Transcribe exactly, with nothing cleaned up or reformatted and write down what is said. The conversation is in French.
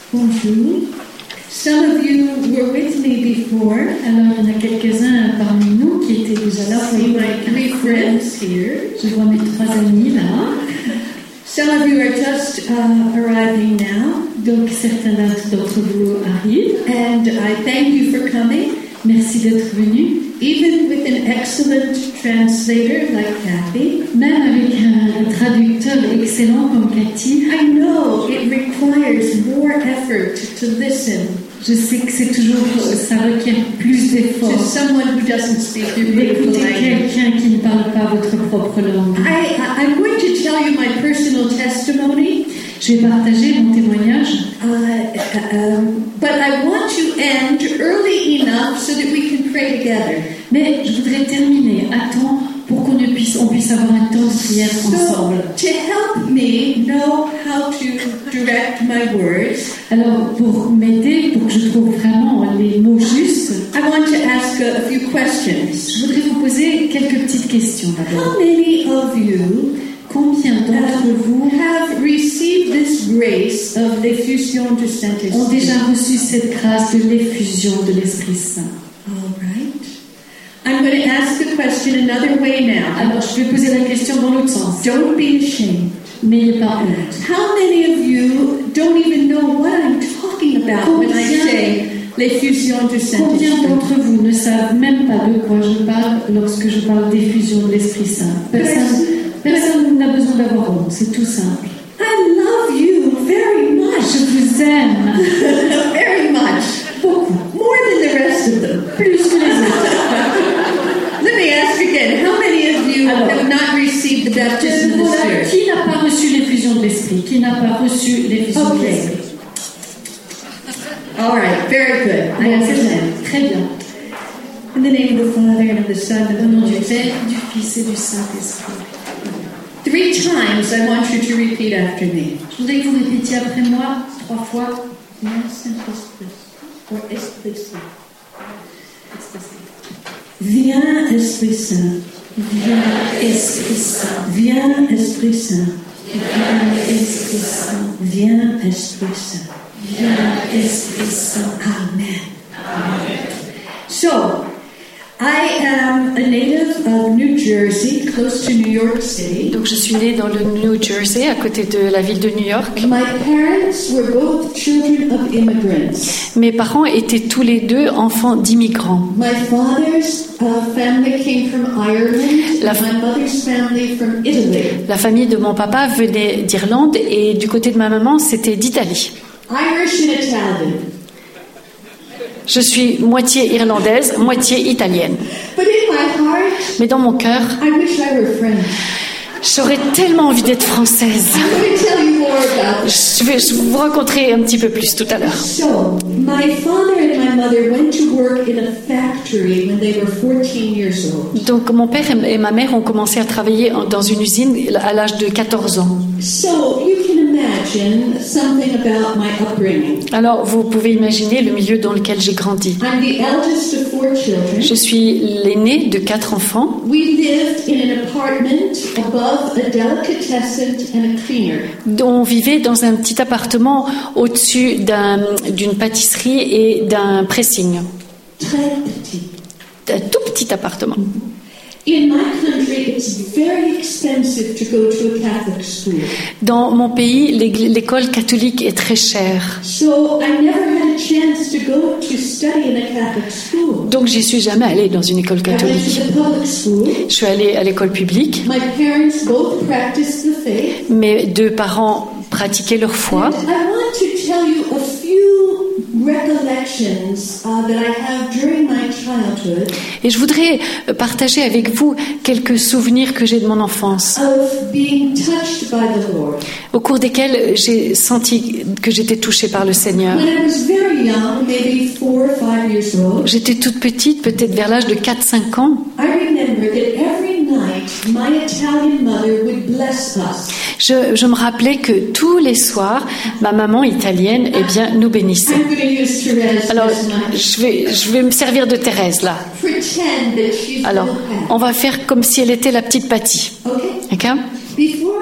Bonjour. Some of you were with me before. Alors, il y en a quelques-uns parmi nous qui étaient déjà là. See my three friends here. Je vois mes trois amis là. Some of you are just uh, arriving now. Donc, certains d'entre vous arrivent. And I thank you for coming. Merci d'être venus. Even with an excellent translator like Kathy. Même avec un traducteur excellent comme Cathy. I know it requires more effort to listen. Je sais que c'est toujours, ça requiert plus d'efforts. To someone who doesn't speak your beautiful D'écouter language. quelqu'un qui ne parle pas votre propre langue. I, I'm going to tell you my personal testimony. Je vais partager mon témoignage. Uh, um, but I want to end early enough so that we can pray together. Mais je voudrais terminer à temps pour qu'on ne puisse, on puisse avoir un temps de prière ensemble. So, to help me know how to direct my words, Alors, pour m'aider, pour que je trouve vraiment les mots justes, I want to ask a, a few questions. je voudrais vous poser quelques petites questions d'abord. How many of you Combien d'entre vous have received this grace of l'effusion du Saint-Esprit? ont déjà reçu cette grâce de l'effusion de l'Esprit Saint? All right. I'm going to ask the question another way now. Alors, je vais poser la question dans l'autre sens. Don't be ashamed. N'ayez pas honte. How many of you don't even know what I'm talking about when I say l'effusion du Combien Saint-Esprit? d'entre vous ne savent même pas de quoi je parle lorsque je parle d'effusion de l'Esprit Saint? Personne, personne n'a besoin d'avoir honte, c'est tout simple. I love you very much. Je vous aime Very much. beaucoup, More than the rest of them. plus que les autres. Let me ask again. How many of you Alors, have not received the baptism of the Voilà, Spirit? qui n'a pas reçu l'effusion de l'Esprit? Qui n'a pas reçu l'effusion de Okay. l'Esprit? All right. Very good. I Bon, understand. c'est très bien. In the name of the Father and of the Son and Au of nom the du Holy Spirit. Père, du Fils et du Saint-Esprit. Three times I want you to repeat after me. Je voudrais que vous répétiez après moi trois fois. Or Esprit Saint. Viens, Esprit Saint. Viens, Esprit Saint. Viens, Esprit Saint. Viens, Esprit Saint. Viens, Esprit Saint. Viens, Esprit Saint. Amen. So, I am a native of New Jersey, close to New York City. Donc je suis née dans le New Jersey, à côté de la ville de New York. My parents were both children of immigrants. Mes parents étaient tous les deux enfants d'immigrants. My father's uh, family came from Ireland, La- and my mother's family from Italy. La famille de mon papa venait d'Irlande et du côté de ma maman, c'était d'Italie. Irish and Italian. Je suis moitié irlandaise, moitié italienne. But in my heart, Mais dans mon cœur, I wish I were French. j'aurais tellement envie d'être française. I'm going to tell you more about this. Je vais je vais vous raconter un petit peu plus tout à l'heure. So, my father and my mother went to work in a factory when they were fourteen years old. Donc mon père et ma mère ont commencé à travailler en- dans une usine à l'âge de quatorze ans. So, you can imagine something about my upbringing. Alors vous pouvez imaginer le milieu dans lequel j'ai grandi. I'm the eldest of four children. Je suis l'aînée de quatre enfants. We lived in an apartment above a delicatessen and a cleaner. On vivait dans un petit appartement au-dessus d'un- d'une pâtisserie et d'un pressing. Très petit. Un tout petit appartement. In my country, it's very expensive to go to a Catholic school. Dans mon pays, l'ég- l'école catholique est très chère. So I never had a chance to go to study in a Catholic school. Donc j'y suis jamais allée dans une école I went catholique. to the public school. Je suis allée à l'école publique. My parents both practiced the faith. Mes deux parents pratiquaient leur foi. And I want to tell you a few recollections uh, that I have during my childhood Et je voudrais partager avec vous quelques souvenirs que j'ai de mon enfance, of being touched by the Lord. au cours desquels j'ai senti que j'étais touchée par le Seigneur. When I was very young, maybe four or five years old, J'étais toute petite, peut-être vers l'âge de quatre cinq ans. I remember that every night my Italian mother would bless us. Je, je me rappelais que tous les soirs, ma maman italienne, eh bien, nous bénissait. I'm going to use Therese Alors, this night. je vais, je vais me servir de Thérèse là. Pretend that she's Alors, little Pat. on va faire comme si elle était la petite Patty. Okay? D'accord ? Before